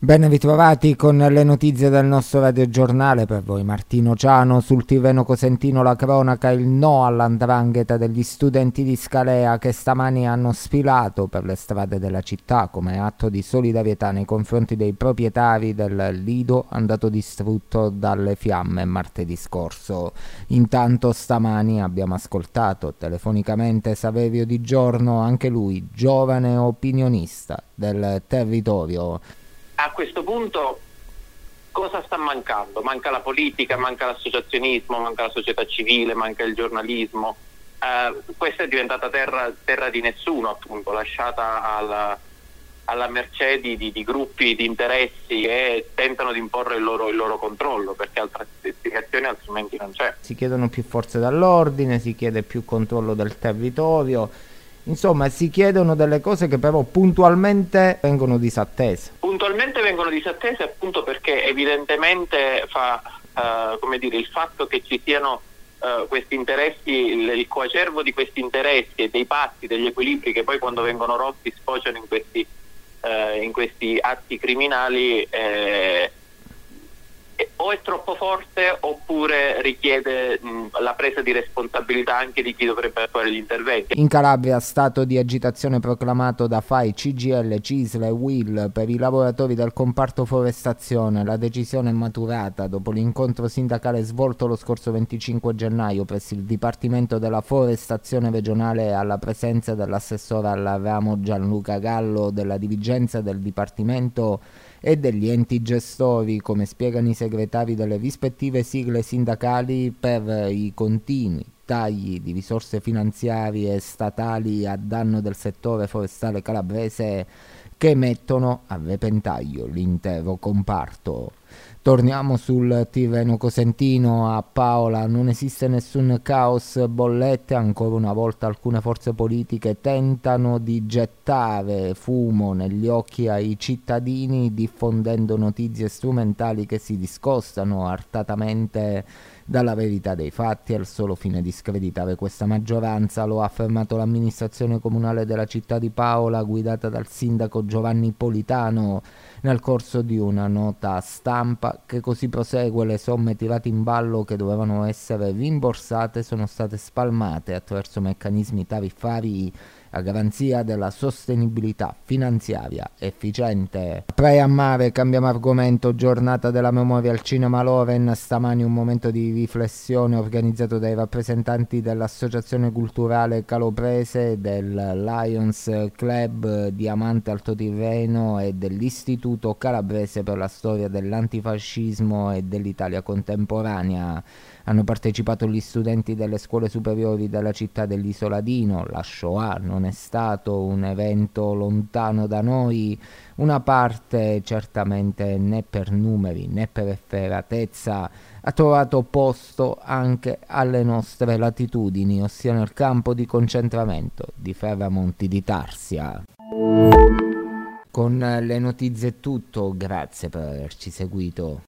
Ben ritrovati con le notizie del nostro radiogiornale. Per voi Martino Ciano. Sul Tirreno Cosentino la cronaca: il no all''ndrangheta degli studenti di Scalea che stamani hanno sfilato per le strade della città come atto di solidarietà nei confronti dei proprietari del lido andato distrutto dalle fiamme martedì scorso. Intanto stamani abbiamo ascoltato telefonicamente Saverio Di Giorno, anche lui giovane opinionista del territorio. A questo punto cosa sta mancando? Manca la politica, manca l'associazionismo, manca la società civile, manca il giornalismo. Questa è diventata terra di nessuno, appunto, lasciata alla mercé di gruppi di interessi che tentano di imporre il loro controllo, perché altra spiegazione altrimenti non c'è. Si chiedono più forze dall'ordine, si chiede più controllo del territorio. Insomma, si chiedono delle cose che però puntualmente vengono disattese. Puntualmente vengono disattese appunto perché evidentemente il fatto che ci siano questi interessi, il coacervo di questi interessi e dei patti, degli equilibri che poi quando vengono rotti sfociano in questi atti criminali, o è troppo forte oppure richiede la presa di responsabilità anche di chi dovrebbe attuare gli interventi. In Calabria stato di agitazione proclamato da FAI, CGIL, CISL e UIL per i lavoratori del comparto forestazione. La decisione è maturata dopo l'incontro sindacale svolto lo scorso 25 gennaio presso il Dipartimento della Forestazione regionale alla presenza dell'assessore al ramo Gianluca Gallo, della dirigenza del Dipartimento e degli enti gestori, come spiegano i segretari delle rispettive sigle sindacali, per i continui tagli di risorse finanziarie statali a danno del settore forestale calabrese che mettono a repentaglio l'intero comparto. Torniamo sul Tirreno Cosentino. A Paola non esiste nessun caos bollette, ancora una volta alcune forze politiche tentano di gettare fumo negli occhi ai cittadini diffondendo notizie strumentali che si discostano artatamente dalla verità dei fatti al solo fine di screditare questa maggioranza. Lo ha affermato l'amministrazione comunale della città di Paola, guidata dal sindaco Giovanni Politano, nel corso di una nota stampa che così prosegue: le somme tirate in ballo che dovevano essere rimborsate sono state spalmate attraverso meccanismi tariffari a garanzia della sostenibilità finanziaria efficiente. Praia Mare, cambiamo argomento. Giornata della memoria al Cinema Loren. Stamani un momento di riflessione organizzato dai rappresentanti dell'Associazione Culturale Calabrese, del Lions Club Diamante Alto Tirreno e dell'Istituto Calabrese per la storia dell'antifascismo e dell'Italia contemporanea. Hanno partecipato gli studenti delle scuole superiori della città dell'Isoladino. La Shoah non è stato un evento lontano da noi, una parte certamente né per numeri né per efferatezza ha trovato posto anche alle nostre latitudini, ossia nel campo di concentramento di Ferramonti di Tarsia. Con le notizie è tutto, grazie per averci seguito.